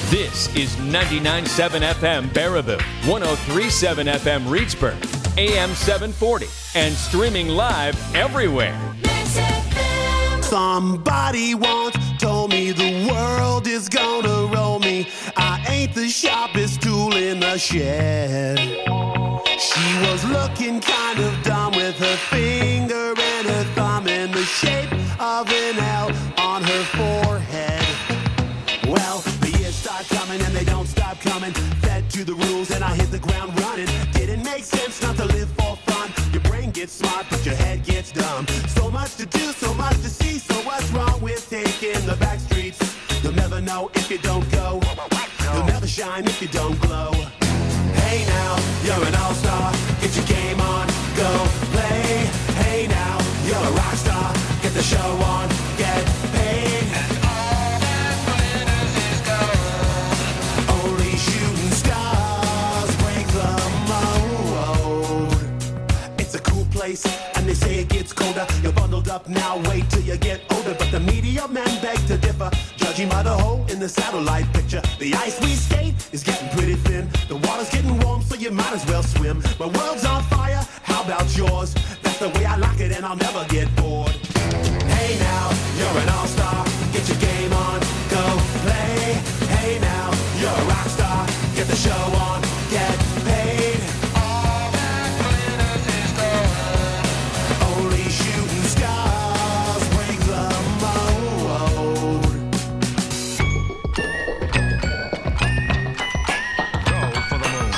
This is 99.7 FM Baraboo, 103.7 FM Reedsburg, AM 740, and streaming live everywhere. Somebody once told me the world is gonna roll me. I ain't the sharpest tool in the shed. She was looking kind of dumb with her finger and her thumb in the shape of an L on her forehead. Well, the years start coming and they don't stop coming. Fed to the rules and I hit the ground running. Didn't make sense not to live for fun. Your brain gets smart but your head gets dumb. So much to do, so much to see. So what's wrong with taking the back streets? You'll never know if you don't go. You'll never shine if you don't glow. Hey now, you're an all-star. Get your game on, go play. Hey now, you're a rock star. Get the show on, get paid. And all that glitters is gold. Only shooting stars break the mold. It's a cool place, and they say it gets colder. You're bundled up now, wait till you get older. But the media men beg to differ, judging by the hole in the satellite picture. The ice we skate is getting pretty thin. The water's getting warm, so you might as well swim. My world's on fire, how about yours? That's the way I like it, and I'll never get bored. Hey now, you're an all-star. Get your game on, go play. Hey now, you're a rock star. Get the show on, get paid. All that glitters is gold. Only shooting stars break the mold. Go for the moon.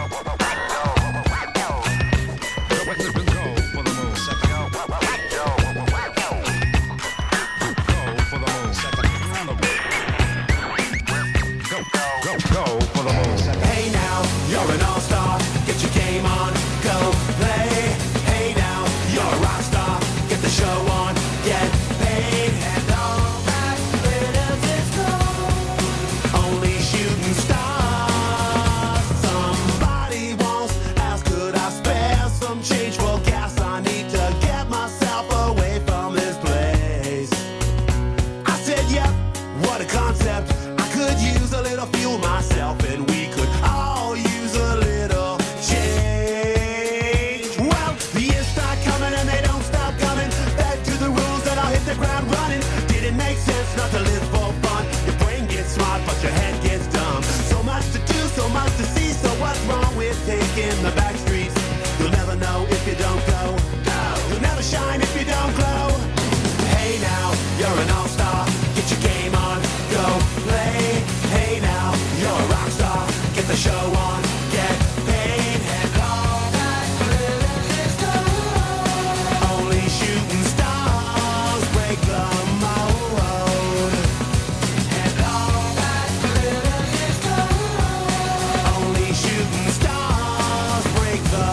Hey now, you're an all-star. Get your game on, go play. Hey now, you're a rock star. Get the show on, get paid. And all that glitters is gold. Only shooting stars. Somebody once asked, could I spare some change for gas? I need to get myself away from this place. I said, yep, what a concept. I could use a little fuel myself, and we could all use a little change. Well, the years start coming and they don't stop coming. Back to the rules that I'll hit the ground running. Didn't make sense not to live for fun. Your brain gets smart but your head gets dumb. So much to do, so much to see. So what's wrong with taking the back streets? You'll never know if you don't go. You'll never shine if you don't glow. Hey now, you're an all-star. Get your game on, go play. Hey now, you're a rock star. Get the show on, get paid. And all that glitters is gold. Only shooting stars break the mold. And all that glitters is gold. Only shooting stars break the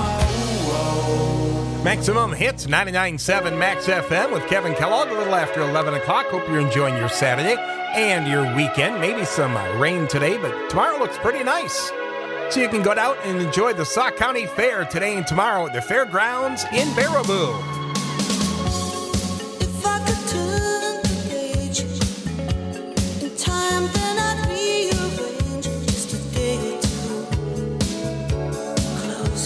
mold. Maximum Hits, 99.7 Max FM with Kevin Kellogg, a little after 11 o'clock. Hope you're enjoying your Saturday and your weekend. Maybe some rain today, but tomorrow looks pretty nice. So you can go out and enjoy the Sauk County Fair today and tomorrow at the fairgrounds in Baraboo. If I could turn the page in time, then I'd rearrange just a day or two. Close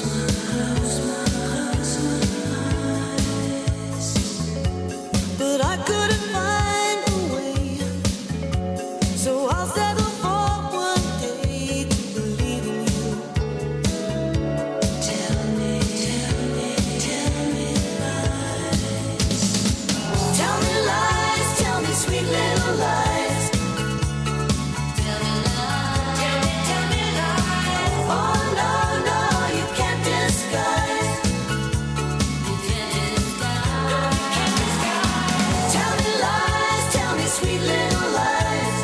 my eyes, but I couldn't find a way. So I'll settle for one day to believe in you. Tell me lies. Tell me sweet little lies. Tell me lies. Oh no, you can't disguise. Tell me lies. Tell me sweet little lies.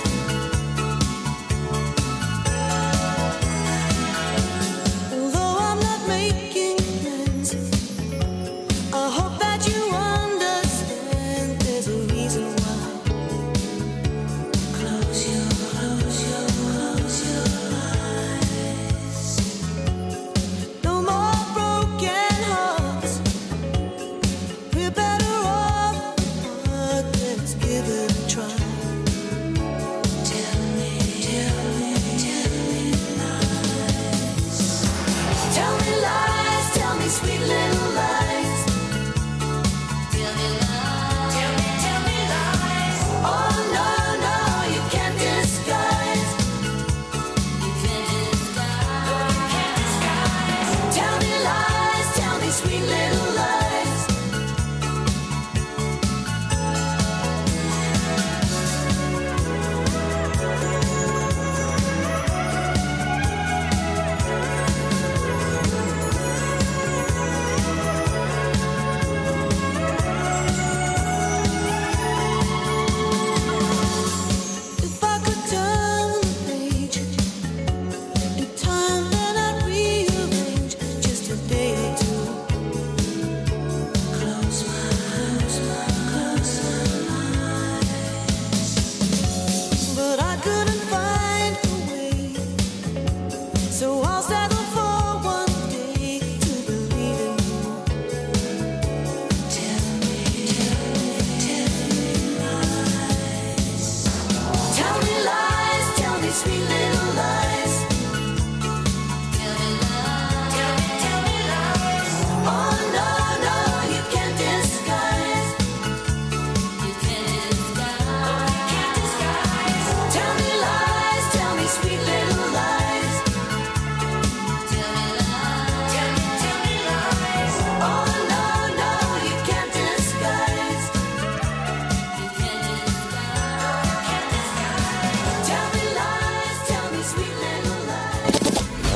Although I'm not making plans, I hope that you understand there's a reason why.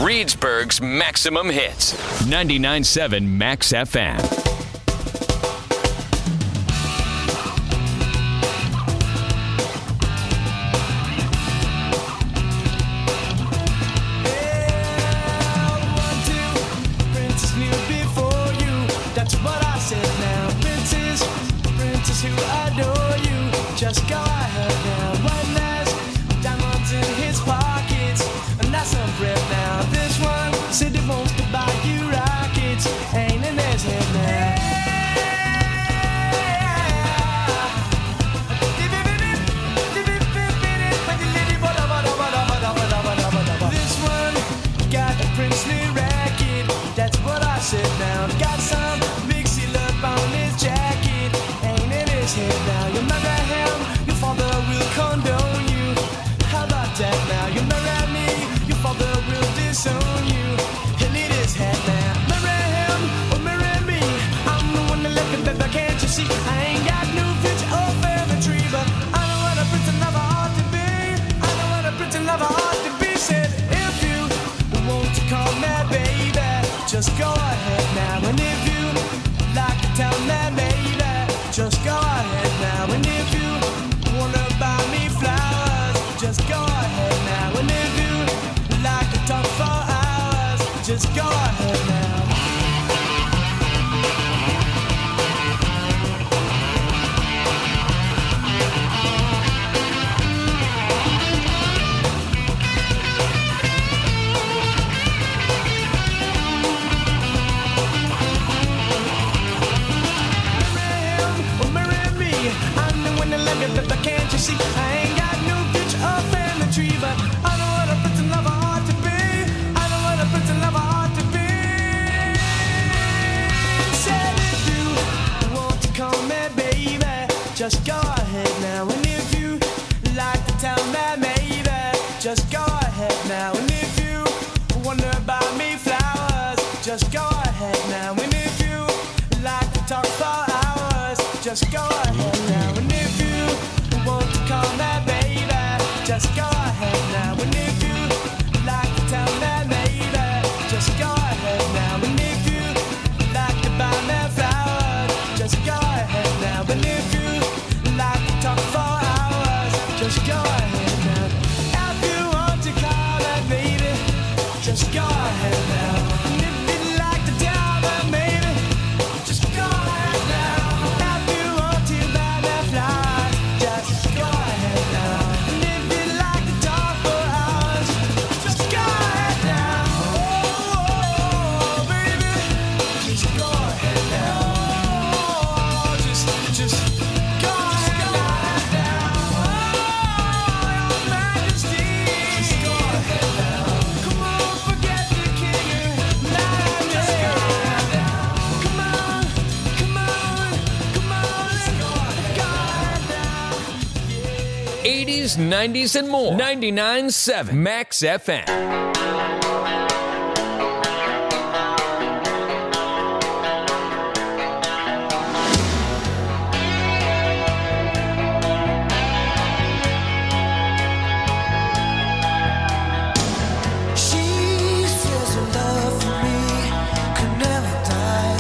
Reedsburg's maximum hits. 99.7 Max FM. Who adore you, just go ahead now. One has diamonds in his pockets, and that's some bread now. This one said he wants to buy you rockets, ain't in his head now. This one got a princely racket, that's what I said now. Got some big seal up on his jacket. Now you marry him, your father will condone you. How about that now? You marry me, your father will disown you. He'll need his head now. Marry him or marry me, I'm the one that left it, baby, can't you see? I ain't got no future or family tree, but I know what a prince and lover ought to be. I know what a prince and lover ought to be. Said if you want to call me baby, just go ahead now. And if you like to tell me baby, just go ahead now. And if you wanna buy me flowers, just go ahead now. And if you like to talk for hours, just go ahead now. But can't you see? I ain't got no future or family tree, but I know what a prince and lover ought to be. I know what a prince and lover ought to be. Said if you want to call me baby, just go ahead now. And if you like to tell me maybe, just go ahead now. And if you wonder about me flowers, just go ahead now. And if you like to talk for hours, just go ahead now. And if you want to call me baby, just go ahead now. And if you like to tell me maybe, just go ahead now. And if you like to buy me flowers, just go ahead now. And if you like to talk for hours, just go ahead now. If you want to call me baby, just go ahead now. And if you like to tell me maybe, just go ahead now. If you want to buy me flowers, just go ahead now. And if you like to talk for hours, just go ahead now. Oh, baby, just go ahead now. Oh, just go ahead now. Oh, your Majesty, just go ahead now. Come on, forget the king. Just go ahead now. Come on, come on, come on, go ahead now. 80s, 90s, and more. 99.7 Max FM. She says her love for me could never die.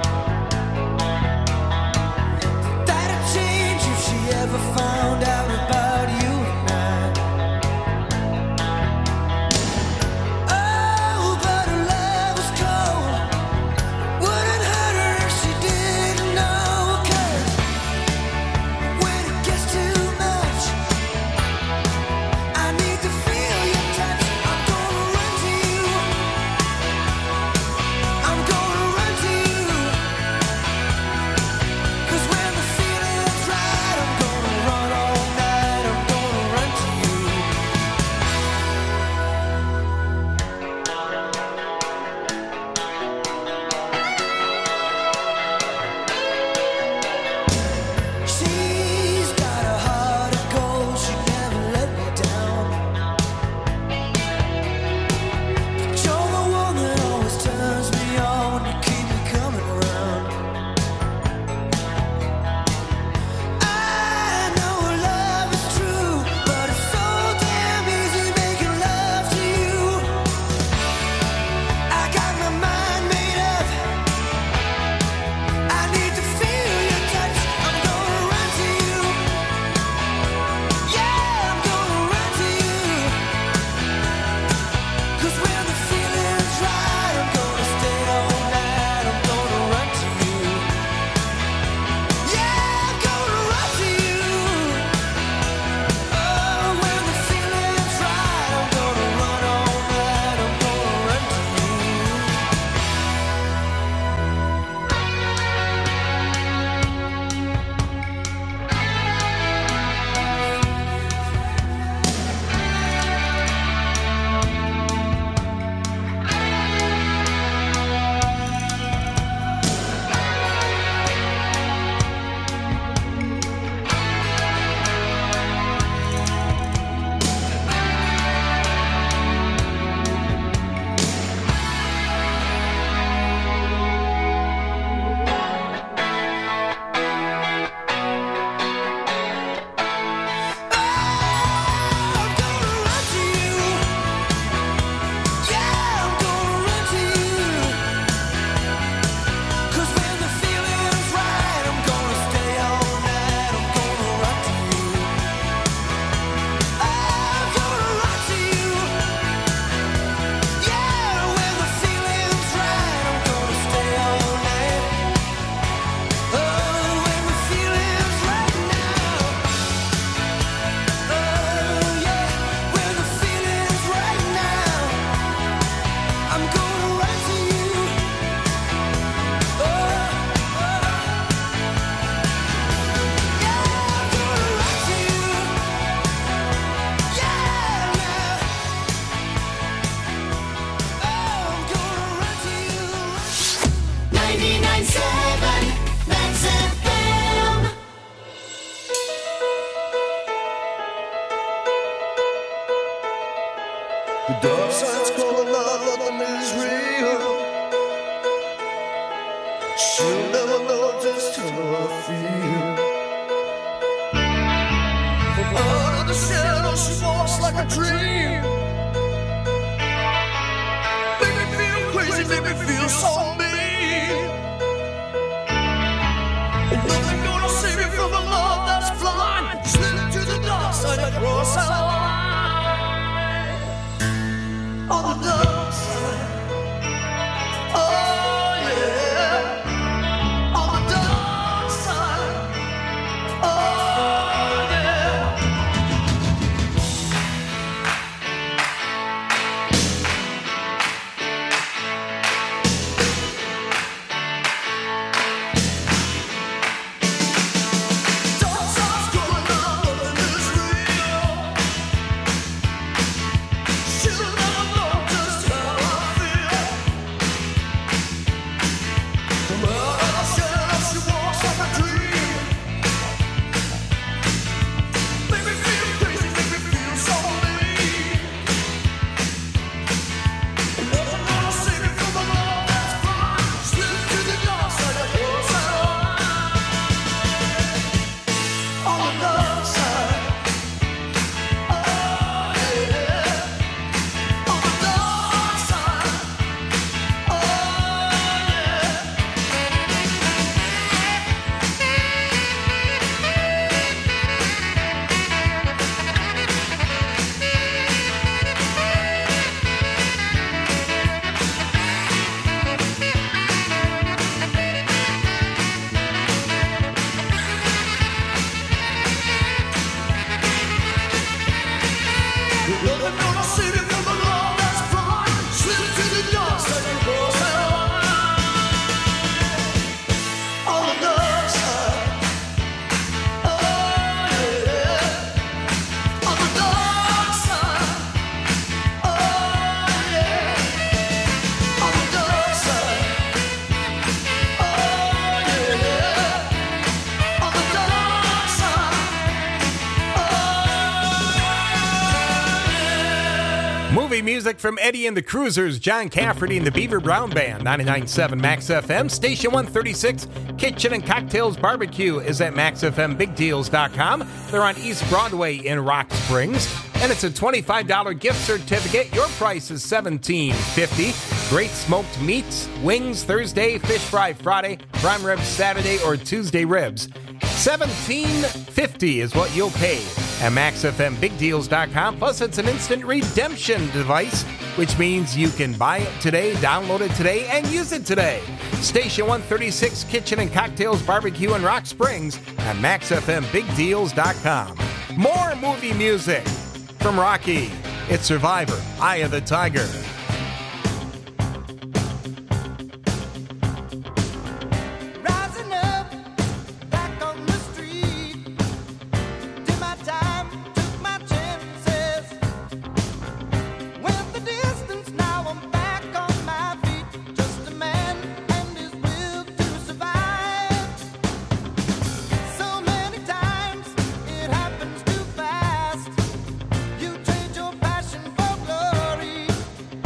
That'd change if she ever found out about you and I. The dark side's calling out, nothing is real. She'll never know just how I feel. From out of the shadows she walks like a dream. Make me feel crazy, make me feel so mean. And nothing gonna save me from the love that's blind. Slip to the dark side and cross that line. On the dark side. Oh yeah. On the dark side. Oh yeah. Dark side's going on, nothing is real. She'll never know just how I feel. From out of the shadows she walks like a dream. Make me feel crazy, make me feel so mean. And nothing gonna save me from the love that's blind. Slip to the dark side and cross that line. On the dark side. Oh yeah. On the dark side. Oh yeah. Nothing gonna save me from the love that's blind. Slip to the dark side and cross that line. On the dark side. Oh yeah. On the dark side. Oh yeah. On the dark side. Oh yeah. On the dark side. Movie music from Eddie and the Cruisers, John Cafferty and the Beaver Brown Band, 99.7 Max FM, Station 136, Kitchen and Cocktails Barbecue is at MaxFMBigDeals.com. They're on East Broadway in Rock Springs, and it's a $25 gift certificate. Your price is $17.50. Great smoked meats, wings Thursday, fish fry Friday, prime ribs Saturday, or Tuesday ribs. $17.50 is what you'll pay at MaxFMBigDeals.com. Plus, it's an instant redemption device, which means you can buy it today, download it today, and use it today. Station 136, Kitchen and Cocktails Barbecue in Rock Springs at MaxFMBigDeals.com. More movie music from Rocky. It's Survivor, Eye of the Tiger. Rising up, back on the street. Did my time, took my chances. Went the distance, now I'm back on my feet. Just a man and his will to survive. So many times it happens too fast. You trade your passion for glory.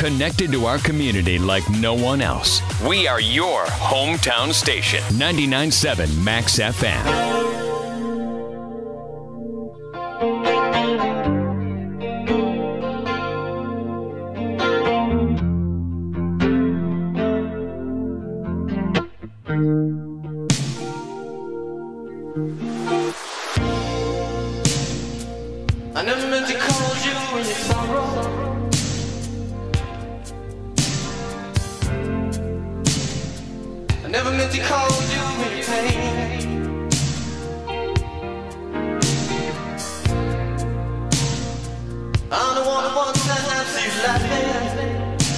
Connected to our community like no one else. We are your hometown station. 99.7 Max FM. I never meant to cause you any sorrow. I never meant to cause you any pain. I'm the one who wants to have you laughing.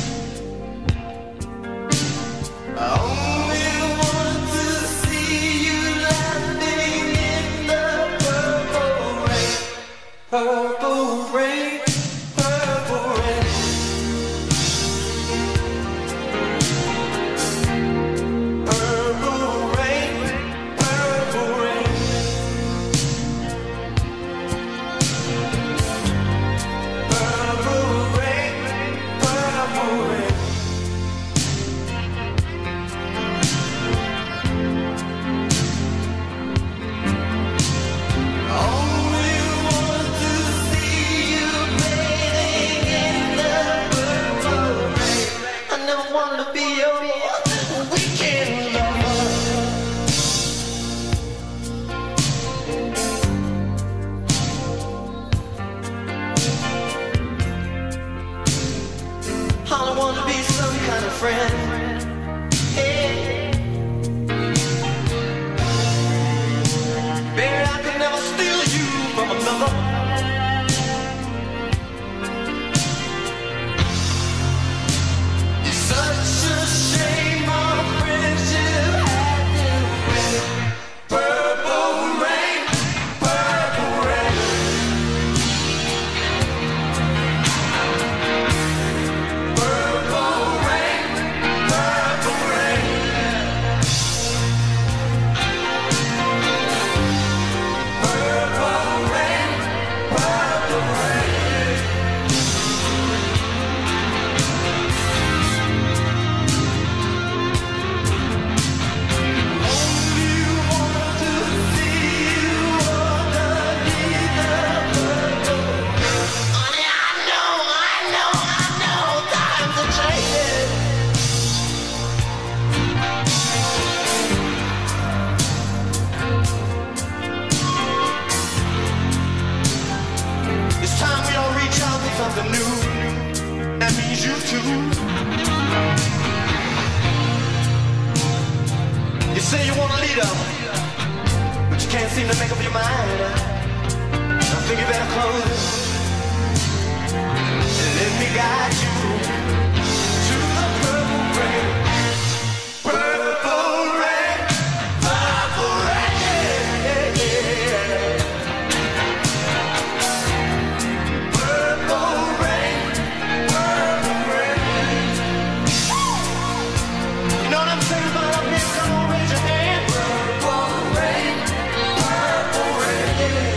I only want to see you laughing in the purple rain. Purple rain, purple rain. Purple rain, purple rain. Purple rain, purple rain. Only want to see you bathing in the purple rain. I never wanted to be your weekend lover. I don't want to be some kind of friend. Hey. Baby, I could never steal you from another. It's such a shame our friendship had to end. Purple rain, purple rain. Purple rain, purple rain. Purple rain, purple rain. Only want to see you underneath the purple rain. Honey, I know, times are changing. It's time we all reach out for something new. That means you too. You say you want a leader, but you can't seem to make up your mind. I think you better close and let me guide you to the purple rain. Purple rain, purple rain. Purple rain, purple rain. You know what I'm saying about up here? Come on, raise your hand. Purple rain, purple rain.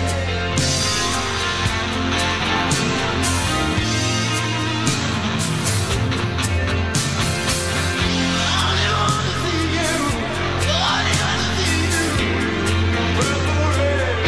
I want to see you. I want to see you. Purple rain.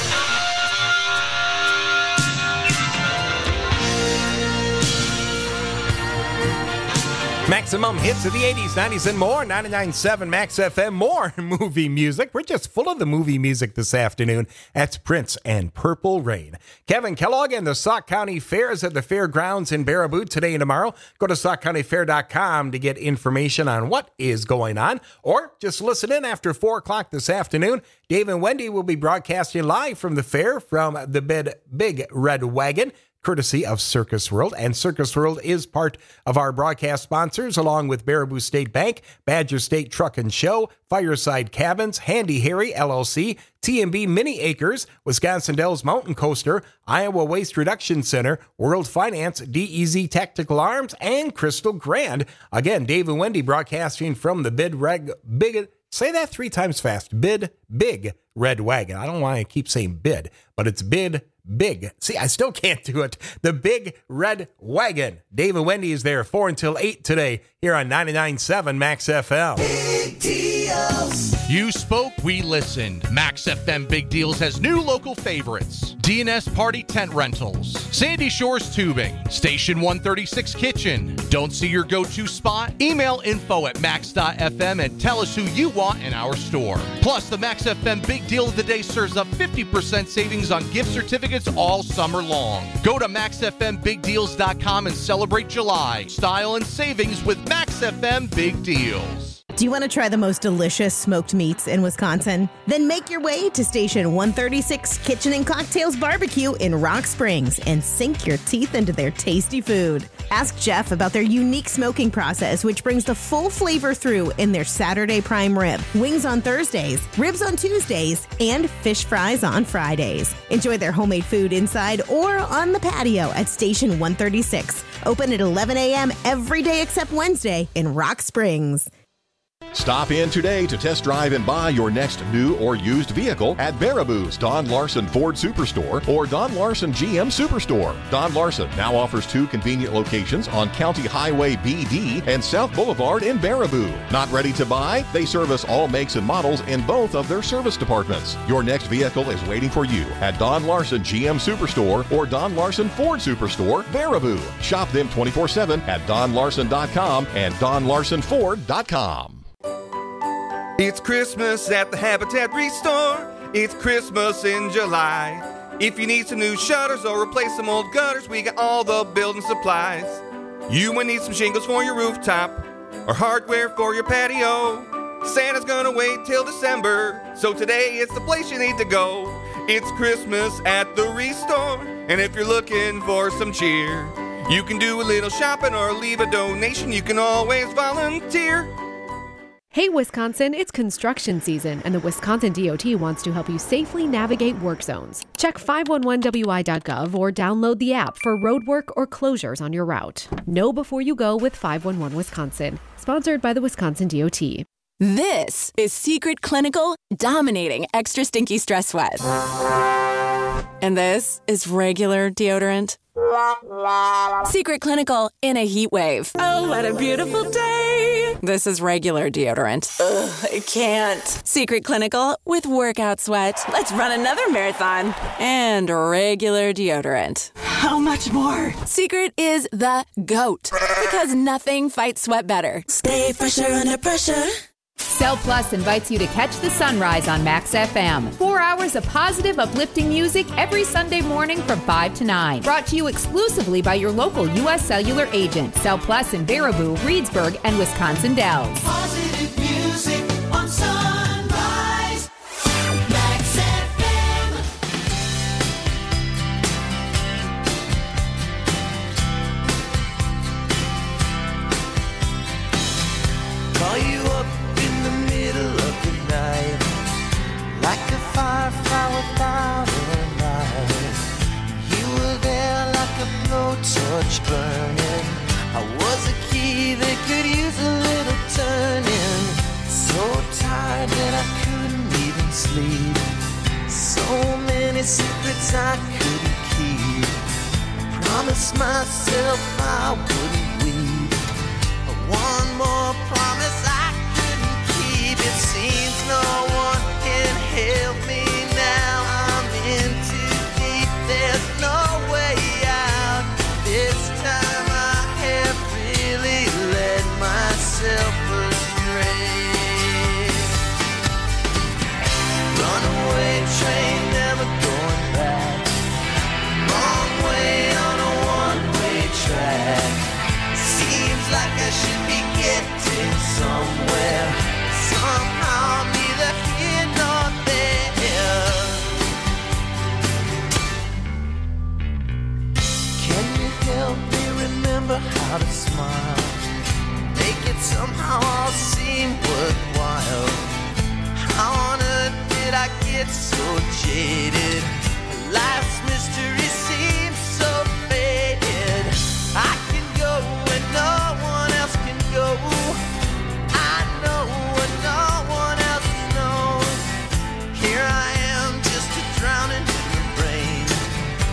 Maximum hits of the 80s, 90s, and more. 99.7 Max FM. More movie music. We're just full of the movie music this afternoon. That's Prince and Purple Rain. Kevin Kellogg and the Sauk County Fair is at the fairgrounds in Baraboo today and tomorrow. Go to SaukCountyFair.com to get information on what is going on, or just listen in after 4 o'clock this afternoon. Dave and Wendy will be broadcasting live from the fair from the Big Red Wagon, courtesy of Circus World. And Circus World is part of our broadcast sponsors, along with Baraboo State Bank, Badger State Truck and Show, Fireside Cabins, Handy Harry LLC, TMB Mini Acres, Wisconsin Dells Mountain Coaster, Iowa Waste Reduction Center, World Finance, DEZ Tactical Arms, and Crystal Grand. Again, Dave and Wendy broadcasting from the Big, say that 3 times fast, Big Red Wagon. I don't want to keep saying bid, but it's Big Big. See, I still can't do it. The Big Red Wagon. Dave and Wendy is there 4 until 8 today here on 99.7 Max FM. Big deals. You spoke, we listened. Max FM Big Deals has new local favorites. DNS Party Tent Rentals, Sandy Shores Tubing, Station 136 Kitchen. Don't see your go-to spot? Email info@max.fm and tell us who you want in our store. Plus, the Max FM Big Deal of the Day serves up 50% savings on gift certificates all summer long. Go to maxfmbigdeals.com and celebrate July. Style and savings with Max FM Big Deals. Do you want to try the most delicious smoked meats in Wisconsin? Then make your way to Station 136 Kitchen and Cocktails Barbecue in Rock Springs and sink your teeth into their tasty food. Ask Jeff about their unique smoking process, which brings the full flavor through in their Saturday prime rib, wings on Thursdays, ribs on Tuesdays, and fish fries on Fridays. Enjoy their homemade food inside or on the patio at Station 136. Open at 11 a.m. every day except Wednesday in Rock Springs. Stop in today to test drive and buy your next new or used vehicle at Baraboo's Don Larson Ford Superstore or Don Larson GM Superstore. Don Larson now offers 2 convenient locations on County Highway BD and South Boulevard in Baraboo. Not ready to buy? They service all makes and models in both of their service departments. Your next vehicle is waiting for you at Don Larson GM Superstore or Don Larson Ford Superstore, Baraboo. Shop them 24/7 at donlarson.com and donlarsonford.com. It's Christmas at the Habitat Restore. It's Christmas in July. If you need some new shutters or replace some old gutters, we got all the building supplies. You might need some shingles for your rooftop or hardware for your patio. Santa's gonna wait till December, so today it's the place you need to go. It's Christmas at the Restore, and if you're looking for some cheer, you can do a little shopping or leave a donation. You can always volunteer. Hey Wisconsin, it's construction season, and the Wisconsin DOT wants to help you safely navigate work zones. Check 511wi.gov or download the app for roadwork or closures on your route. Know before you go with 511 Wisconsin, sponsored by the Wisconsin DOT. This is Secret Clinical dominating extra stinky stress sweat. And this is regular deodorant. Secret Clinical in a heat wave. Oh, what a beautiful day. This is regular deodorant. Ugh, I can't. Secret Clinical with workout sweat. Let's run another marathon. And regular deodorant. How much more? Secret is the GOAT because nothing fights sweat better. Stay fresher under pressure. Cell Plus invites you to catch the sunrise on Max FM. 4 hours of positive, uplifting music every Sunday morning from 5 to 9. Brought to you exclusively by your local U.S. Cellular agent. Cell Plus in Baraboo, Reedsburg, and Wisconsin Dells. Positive music on Sunrise. Max FM. Call you up in the middle of the night, like a firefly without a light. You were there like a blowtorch burning. I was a key that could use a little turning. So tired that I couldn't even sleep. So many secrets I couldn't keep. I promised myself I wouldn't weep. But one more promise I couldn't keep. It seems no one can help me now. I'm in too deep. There's no way out. This time I have really led myself astray. Runaway train, never going back. Wrong way on a one-way track. Seems like I should be getting somewhere. Somehow I'm neither here nor there. Can you help me remember how to smile? Make it somehow all seem worthwhile. How on earth did I get so jaded? Life's mystery seems so faded. I can go where no one else can go. I know what no one else knows. Here I am, just a drowning human brain.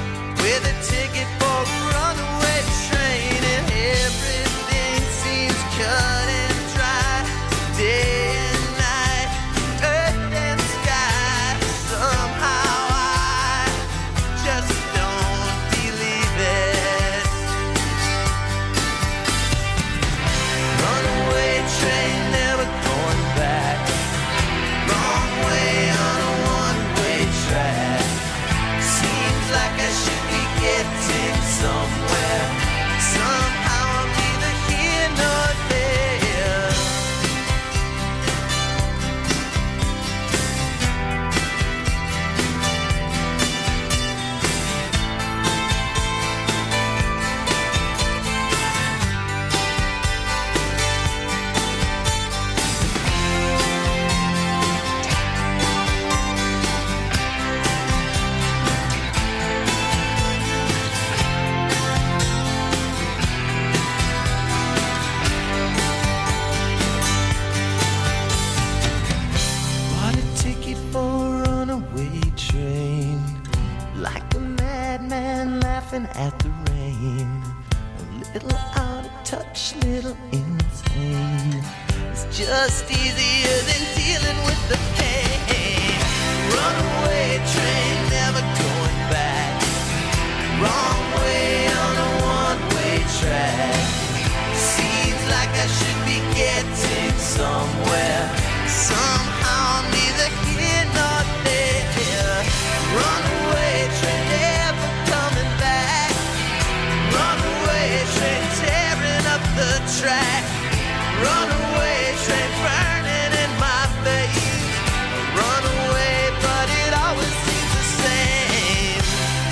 much little insane. It's just easier than dealing with the pain. Runaway train, never going back. Wrong way on a one-way track. Seems like I should be getting somewhere. Somehow neither here nor there. Runaway train, never coming back. Runaway train, tearing up the track. Runaway train, burning in my face. Runaway, but it always seems the same.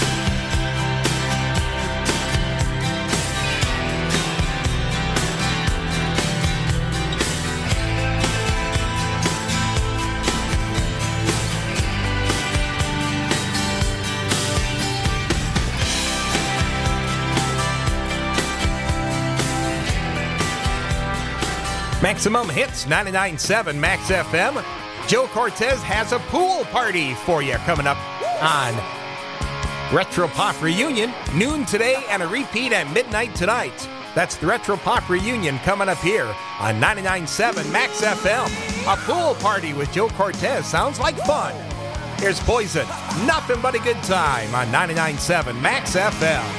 Maximum Hits 99.7 Max FM. Joe Cortez has a pool party for you coming up on Retro Pop Reunion, noon today and a repeat at midnight tonight. That's the Retro Pop Reunion coming up here on 99.7 Max FM. A pool party with Joe Cortez sounds like fun. Here's Poison, nothing but a good time on 99.7 Max FM.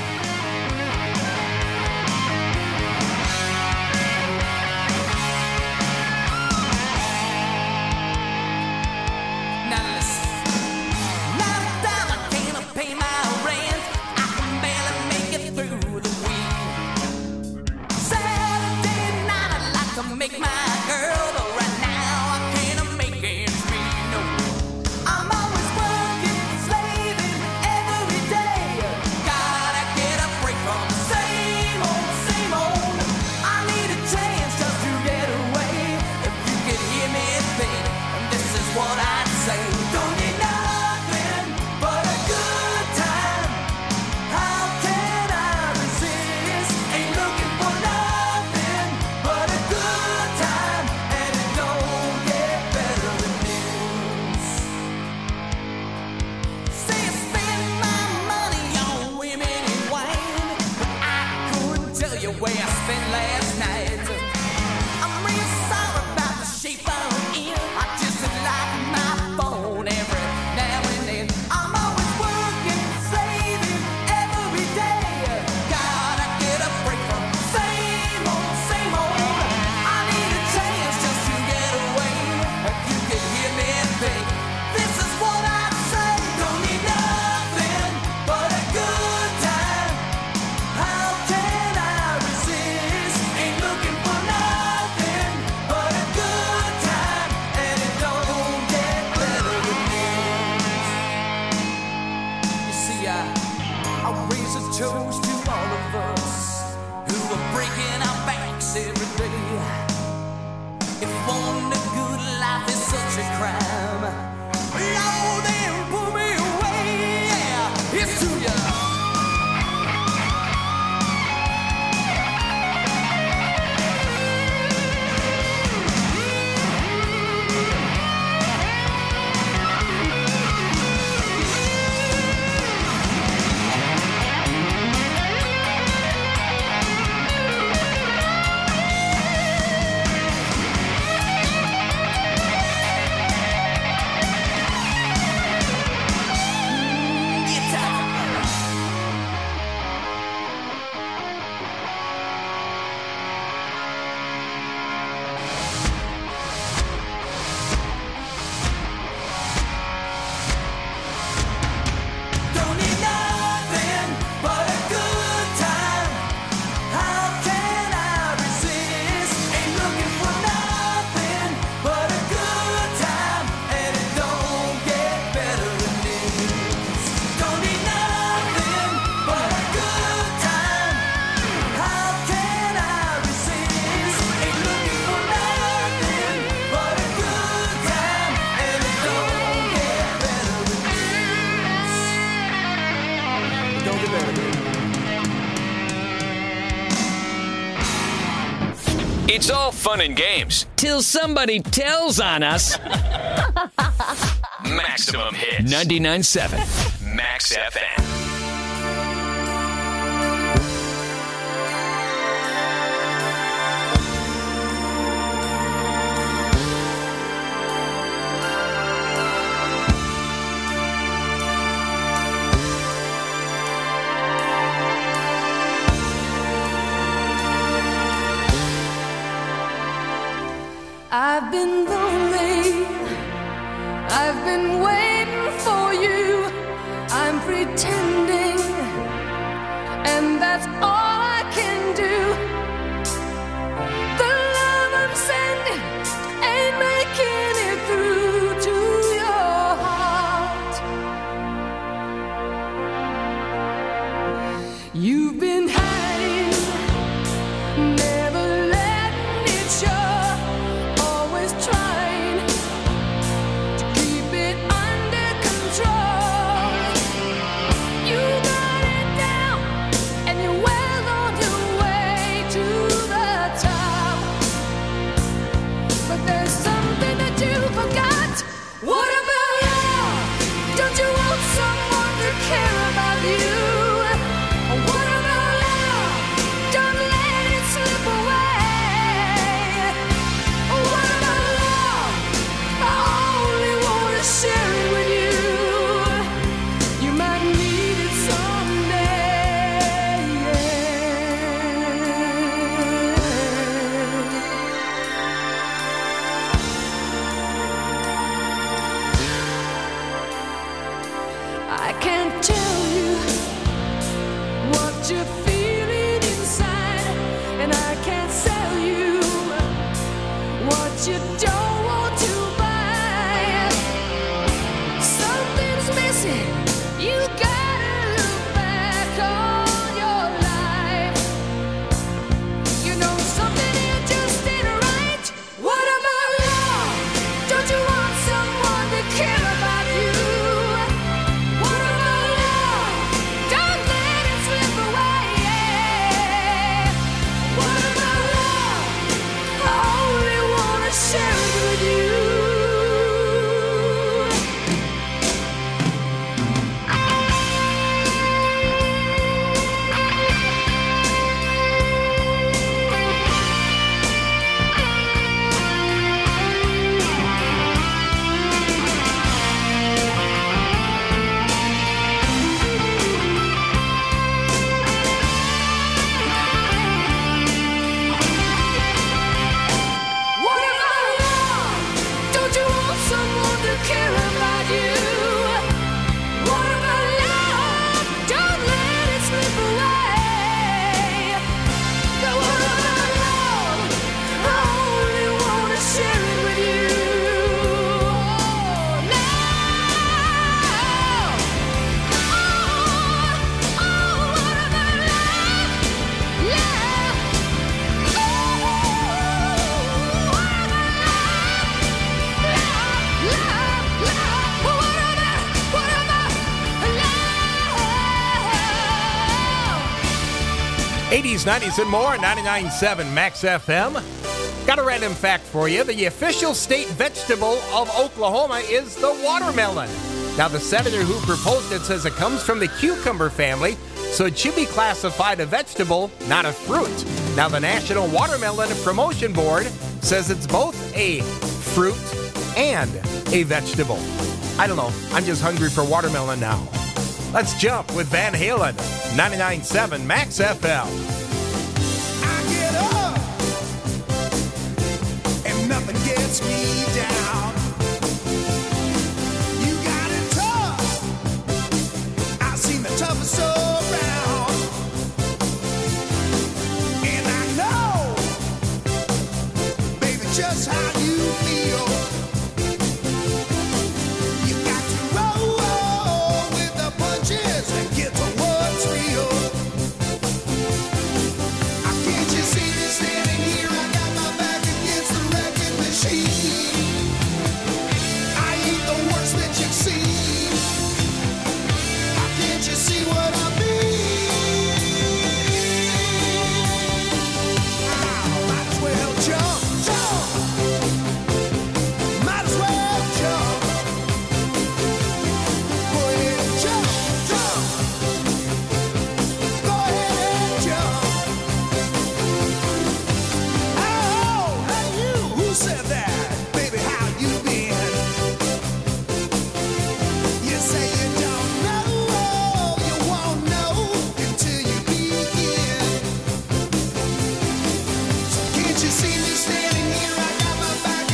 Make my girl, but right now I can't make ends meet, no. I'm always working, slaving every day. Gotta get a break from the same old. I need a chance just to get away. If you could hear me think, this is what I'd say. Don't need nothing but a good time. How can I resist? Ain't looking for nothing but a good time, and it don't get better than this. Say I spend my money on women and wine, but I couldn't tell you where I spent last night. I'm real sorry about the shape I'm in. I just like my phone every now and then. I'm always working, slaving every day. Gotta get a break from the same old. I need a chance just to get away. If you could hear me think, this is what I'd say. Don't need nothing but a good time. How can I resist? Ain't looking for nothing but a good time, and it don't get better than this. You see, I raise a toast to all of us who are breaking our backs every day. If wanting a good life is such a crime, Lord, then pull me away. Yeah, it's to ya. Don't need nothing but a good time. How can I resist? Ain't looking for nothing but a good time, and it don't get better than this. Don't need nothing but a good time. How can I resist? Ain't looking for nothing but a good time, and it don't get better than this. Don't get better, baby. It's all fun and games. Till somebody tells on us. Maximum Hits 99.7 Max FM. I've been lonely. I've been waiting for you. I'm pretending, and that's all I can do. The love I'm sending ain't making it through to your heart. You've been hiding, never letting it show, always trying to keep it under control. You got it down, and you're well on your way to the top. But there's something that you forgot. What about love? Don't you want someone to care about you? What about love? Don't let it slip away. What about love? I only want to share it with you. You might need it someday. I can't tell you what you're feeling inside, and I can't sell you what you don't want to buy. Something's missing. You gotta look back on your life. You know something here just ain't right. What about love? Don't you want someone to care about you? What about love? Don't let it slip away. What about love? I only wanna share it with you. What about love? Don't you want someone to care about you? What about love? Don't let it slip away. But what about love? I only wanna share it with you. What about love? Love. What about 80s, 90s, and more, 99.7 Max FM. Got a random fact for you. The official state vegetable of Oklahoma is the watermelon. Now, the senator who proposed it says it comes from the cucumber family, so it should be classified a vegetable, not a fruit. Now, the National Watermelon Promotion Board says it's both a fruit and a vegetable. I don't know. I'm just hungry for watermelon now. Let's jump with Van Halen, 99.7 Max FM. Get up, and nothing gets me down. You got it tough. I've seen the toughest around, and I know, baby, just how you feel. You got to roll with the punches and get to what's real. Can't you see me standing here? I got my back against the wrecking machine. I ain't the worst that you've seen. Can't you see what I mean? Might as well jump, jump. Might as well jump. Go ahead and jump, jump. Go ahead and jump. Oh, hey you, who said that? Baby, how you been? You say you don't know, you won't know until you begin. So can't you see me standing here? I got my back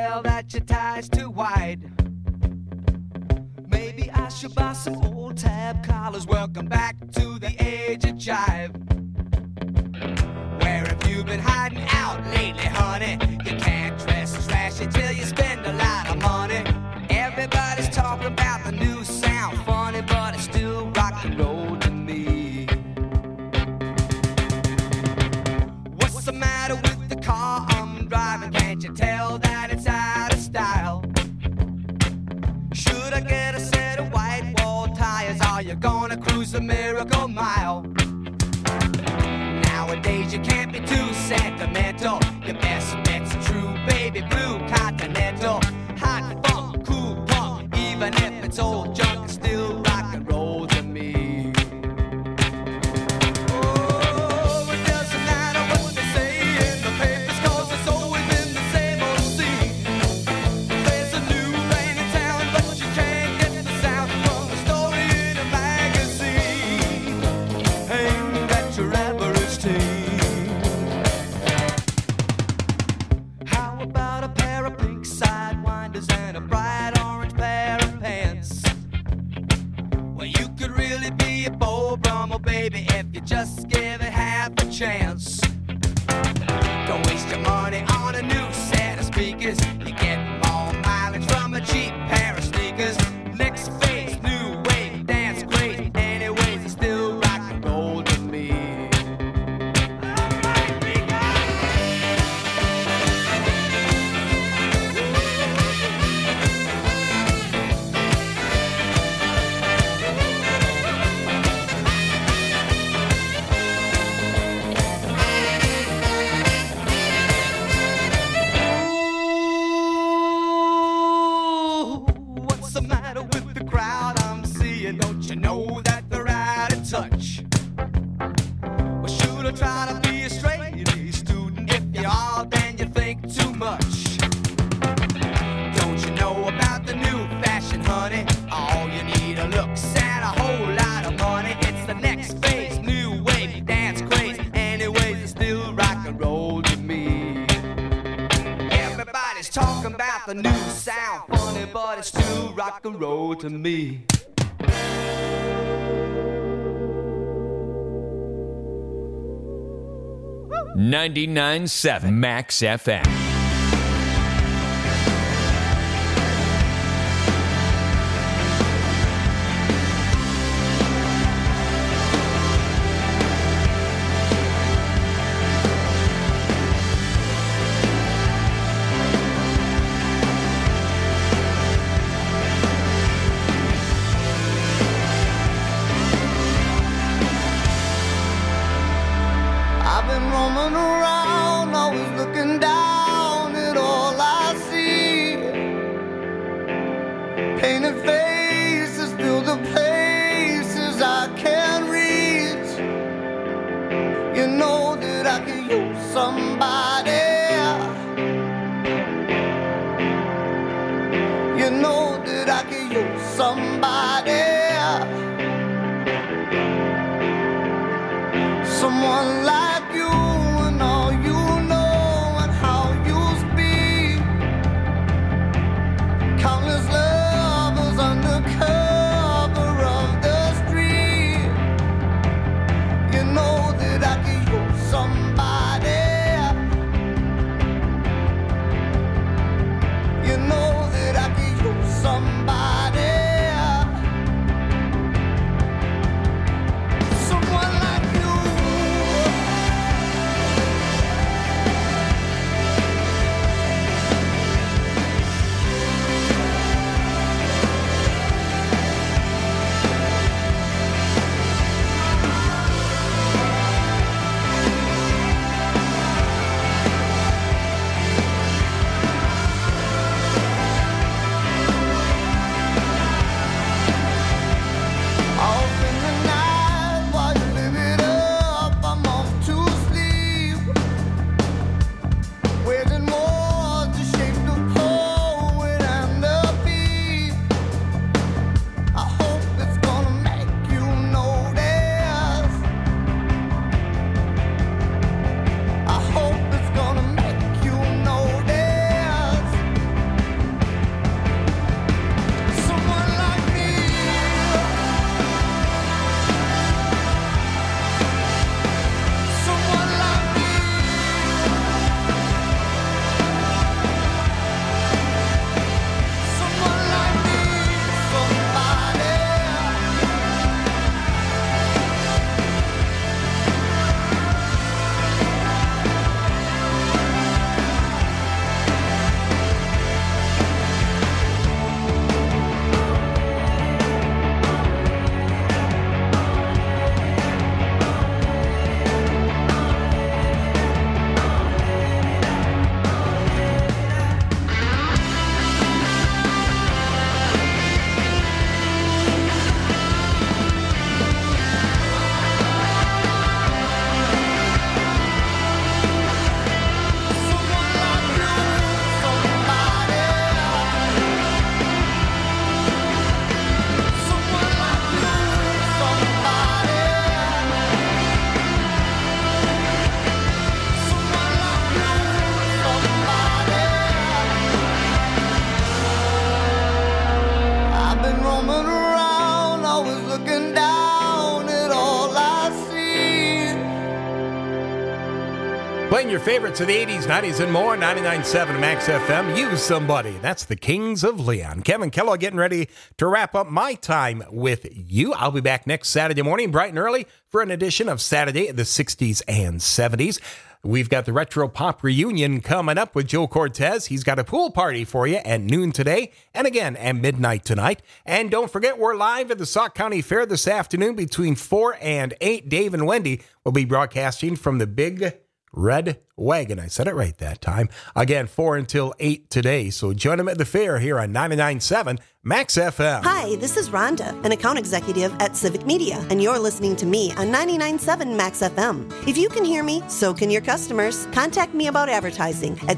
tell that your tie's too wide. Maybe I should buy some old tab collars. Welcome back to the age of jive. Where have you been hiding out lately, honey? You can't dress trashy till you spend a lot of money. Everybody's talking about the new sound, funny, but it's still rock and roll to me. What's the matter with the car I'm driving? Can't you tell that it's out of style? Should I get a set of white wall tires? Are you gonna cruise the Miracle Mile? Nowadays you can't be too sentimental. Your best bet's a true baby blue Continental. Hot funk, cool punk, even if it's old junk, it's still rock and roll to me. Oh, it doesn't matter what they say in the papers, 'cause it's always been the same old scene. There's a new rain in town, but you can't get the sound from the story in a magazine. Ain't that your average teen? How about a pair of pink sidewinders and a bright orange pair of pants? Well, you could really be a Beau Brummel, baby, if you just give it half a chance. Don't waste your money on a new set of speakers. You get more mileage from a cheap pair of sneakers. Next phase, new wave, dance great. Anyways, it's still rock and roll to me. What's the matter with the crowd I'm seeing? Don't you know that they're out of touch? Well, should I try to be a straight A student? If you are, then you think too much. Don't you know about the new fashion, honey? All you need are looks and a whole lot of money. It's the next phase, new wave, dance craze. Anyways, it's still rock and roll to me. Everybody's talking about the new sound, funny, but it's still rock and roll to me. $99.7 Max FM. I've been roaming around, always looking down Playing your favorites of the 80s, 90s, and more. 99.7 Max FM. Use Somebody. That's the Kings of Leon. Kevin Kellogg getting ready to wrap up my time with you. I'll be back next Saturday morning, bright and early, for an edition of Saturday in the 60s and 70s. We've got the Retro Pop Reunion coming up with Joe Cortez. He's got a pool party for you at noon today and again at midnight tonight. And don't forget, we're live at the Sauk County Fair this afternoon between 4 and 8. Dave and Wendy will be broadcasting from the Big Red Wagon. I said it right that time. Again, 4 until 8 today. So join them at the fair here on 99.7 Max FM. Hi, this is Rhonda, an account executive at Civic Media, and you're listening to me on 99.7 Max FM. If you can hear me, so can your customers. Contact me about advertising at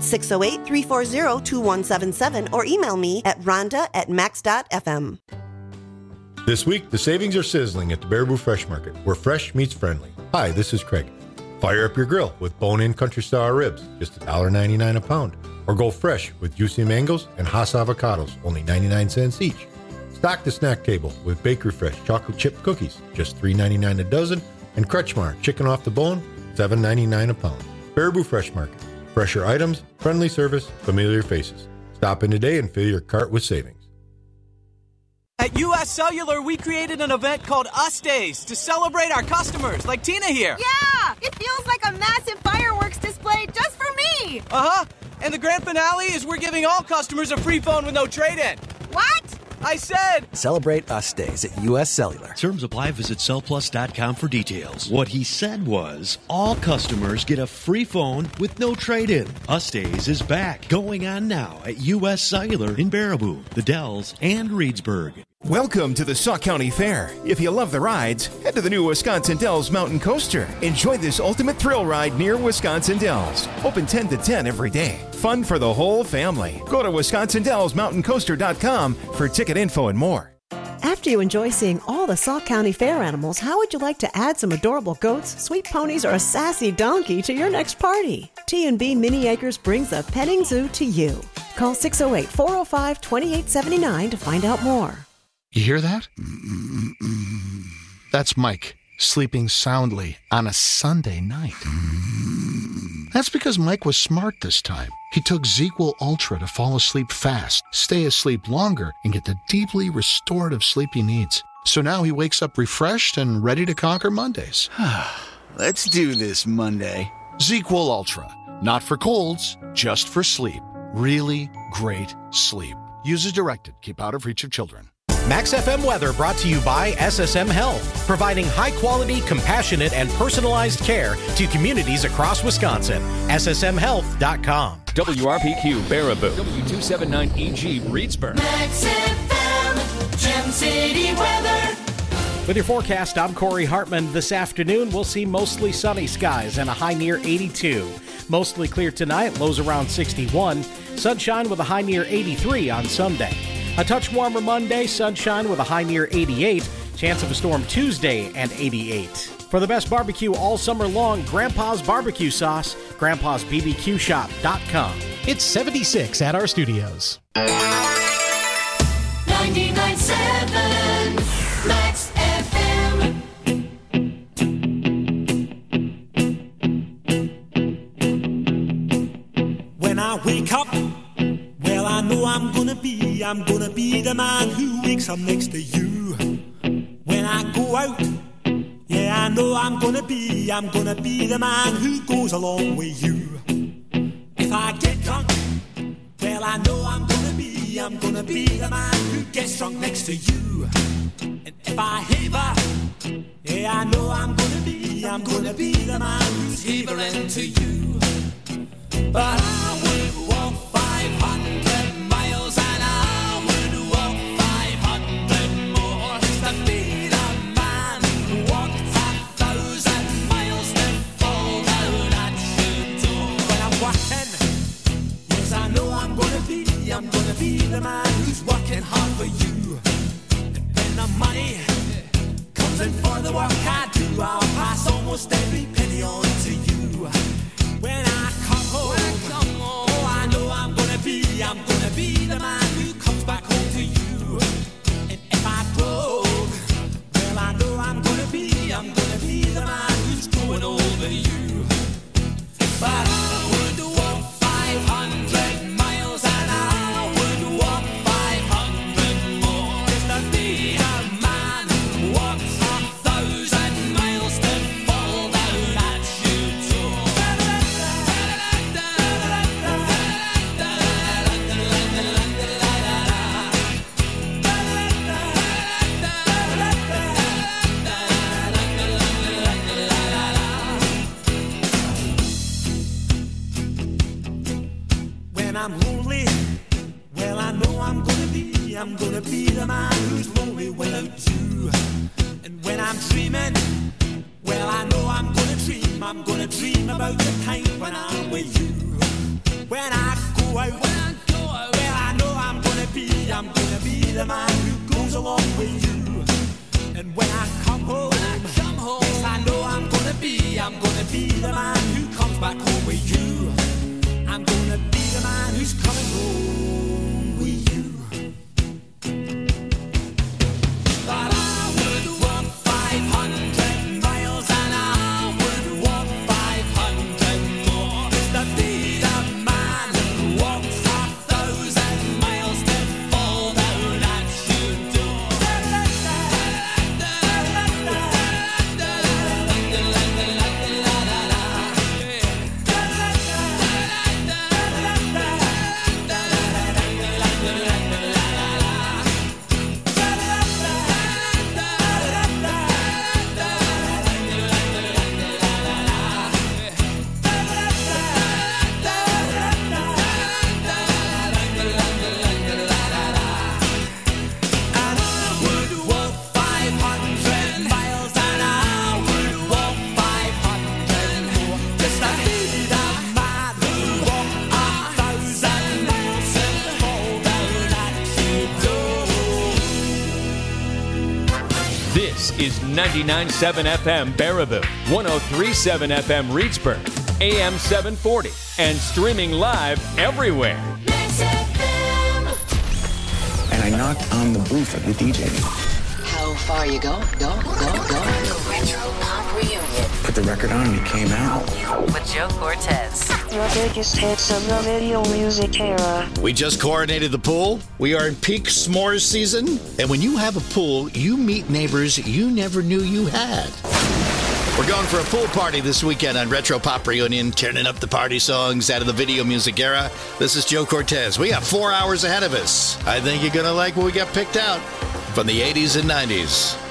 608-340-2177 or email me at rhonda@max.fm. This week, the savings are sizzling at the Baraboo Fresh Market, where fresh meets friendly. Hi, this is Craig. Fire up your grill with bone-in country-style ribs, just $1.99 a pound. Or go fresh with juicy mangoes and Hass avocados, only 99 cents each. Stock the snack table with Bakery Fresh chocolate chip cookies, just $3.99 a dozen. And Kretschmar chicken off the bone, $7.99 a pound. Baraboo Fresh Market. Fresher items, friendly service, familiar faces. Stop in today and fill your cart with savings. At US Cellular, we created an event called Us Days to celebrate our customers, like Tina here. Yeah! It feels like a massive fireworks display just for me! Uh-huh. And the grand finale is we're giving all customers a free phone with no trade-in. What? I said... Celebrate Us Days at US Cellular. Terms apply. Visit cellplus.com for details. What he said was, all customers get a free phone with no trade-in. Us Days is back. Going on now at US Cellular in Baraboo, the Dells, and Reedsburg. Welcome to the Sauk County Fair. If you love the rides, head to the new Wisconsin Dells Mountain Coaster. Enjoy this ultimate thrill ride near Wisconsin Dells. Open 10 to 10 every day. Fun for the whole family. Go to WisconsinDellsMountainCoaster.com for ticket info and more. After you enjoy seeing all the Sauk County Fair animals, how would you like to add some adorable goats, sweet ponies, or a sassy donkey to your next party? T&B Mini Acres brings the petting zoo to you. Call 608-405-2879 to find out more. You hear that? That's Mike, sleeping soundly on a Sunday night. That's because Mike was smart this time. He took ZzzQuil Ultra to fall asleep fast, stay asleep longer, and get the deeply restorative sleep he needs. So now he wakes up refreshed and ready to conquer Mondays. Let's do this Monday. ZzzQuil Ultra. Not for colds, just for sleep. Really great sleep. Use as directed. Keep out of reach of children. Max FM weather brought to you by SSM Health, providing high-quality, compassionate, and personalized care to communities across Wisconsin. SSMHealth.com. WRPQ Baraboo. W279EG Reedsburg. Max FM, Gem City weather. With your forecast, I'm Corey Hartman. This afternoon, we'll see mostly sunny skies and a high near 82. Mostly clear tonight, lows around 61. Sunshine with a high near 83 on Sunday. A touch warmer Monday, sunshine with a high near 88. Chance of a storm Tuesday and 88. For the best barbecue all summer long, Grandpa's Barbecue Sauce, grandpa'sbbqshop.com. It's 76 at our studios. 99.7 Max FM. When I wake up, well, I know I'm gonna be the man who wakes up next to you. When I go out, yeah, I know I'm gonna be the man who goes along with you. If I get drunk, well, I know I'm gonna be the man who gets drunk next to you. And if I haver, yeah, I know I'm gonna be the man who's havering to you. But I would walk 500 miles and I would walk 500 more to be the man who walked 1,000 miles to fall down at your door. When I'm working, yes, I know I'm gonna be the man who's working hard for you. And when the money comes in for the work I do, I'll pass almost every penny on to you. When I come home, oh, I know I'm gonna be the man who comes back home to you. And if I broke, well, I know I'm gonna be the man who's going over you. But when I'm lonely, well, I know I'm gonna be the man who's lonely without you. And when I'm dreaming, well, I know I'm gonna dream about the time when I'm with you. When I go out, well, I know I'm gonna be the man who goes along with you. And when I come home, yes, I know I'm gonna be the man who comes back home with you. I'm gonna be the man who's coming home with you. But I would walk 500 miles and I would walk 500 more to be the man who walks 1,000 miles to fall down at your door. This is 99.7 FM Baraboo, 103.7 FM Reedsburg, AM 740, and streaming live everywhere. And I knocked on the booth of the DJ. How far you go? Go. The Retro Pop Reunion. Put the record on and it came out. With Joe Cortez. Your biggest hits of the video music era. We just coronated the pool. We are in peak s'mores season. And when you have a pool, you meet neighbors you never knew you had. We're going for a pool party this weekend on Retro Pop Reunion, turning up the party songs out of the video music era. This is Joe Cortez. We got 4 hours ahead of us. I think you're going to like what we got picked out from the 80s and 90s.